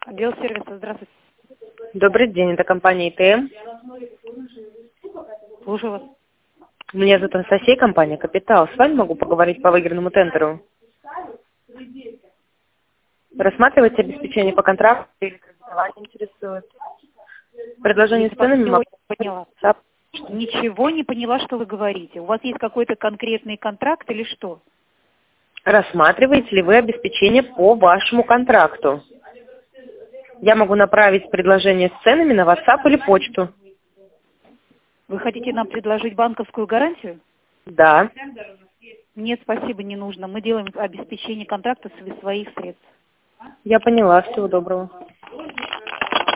Отдел сервиса, здравствуйте. Добрый день, это компания ИТМ. Слушаю вас. Меня зовут Анастасия, компания «Капитал». С вами могу поговорить по выигранному тендеру. Рассматриваете обеспечение по контракту или кредитование интересует? Предложение с ценами Ничего могу... не поняла. Ничего не поняла, что вы говорите. У вас есть какой-то конкретный контракт или что? Рассматриваете ли вы обеспечение по вашему контракту? Я могу направить предложение с ценами на WhatsApp или почту. Вы хотите нам предложить банковскую гарантию? Да. Нет, спасибо, не нужно. Мы делаем обеспечение контракта из своих средств. Я поняла. Всего доброго.